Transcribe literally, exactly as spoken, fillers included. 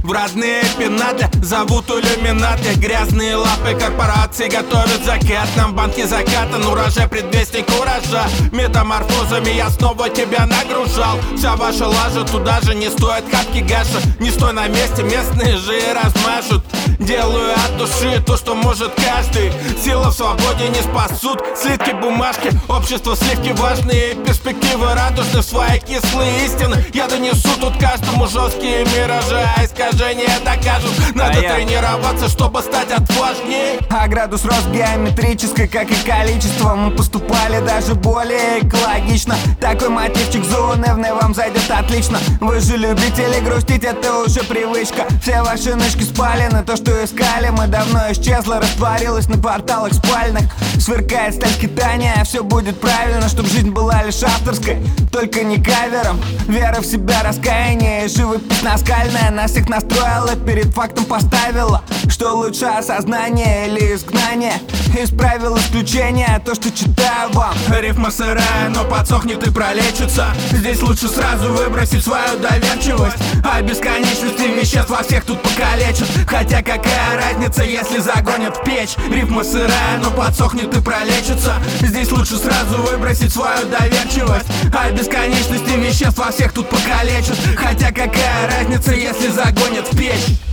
в родные пенаты зовут иллюминаты. Грязные лапы корпораций готовят закат. Нам банки закатан, урожай предвестник урожа. Метаморфозами я снова тебя нагружал. Вся ваша лажа туда же, не стоит хапки гаша. Не стой на месте, местные же и размажут. Делаю от души то, что может каждый. Сила в свободе не спасут слитки бумажки. Общество сливки важные, перспективы радужны. В свои кислые истины я донесу тут каждому жесткие миражи. А искажения докажут. Надо а тренироваться, чтобы стать отважнее. А градус рост геометрической, как и количество. Мы поступали даже более экологично. Такой мотивчик заунывный вам зайдет отлично. Вы же любители грустить, это уже привычка. Все ваши нычки спалены, то, что искали, мы давно исчезло, растворилось на порталах спальных. Сверкает сталь скитания, все будет правильно, чтоб жизнь была лишь авторской, только не кавером. Вера в себя, раскаяние, живопись наскальная нас всех настроила, перед фактом поставила, что лучше осознание или изгнание. Из правил исключения то, что читаю вам. Рифма сырая, но подсохнет и пролечится. Здесь лучше сразу выбросить свою доверчивость. А бесконечности веществ во всех тут покалечат. Хотя какая разница, если загонят в печь. Рифма сырая, но подсохнет и пролечится. Здесь лучше сразу выбросить свою доверчивость. А бесконечности веществ во всех тут покалечат. Хотя какая разница, если загонят в печь.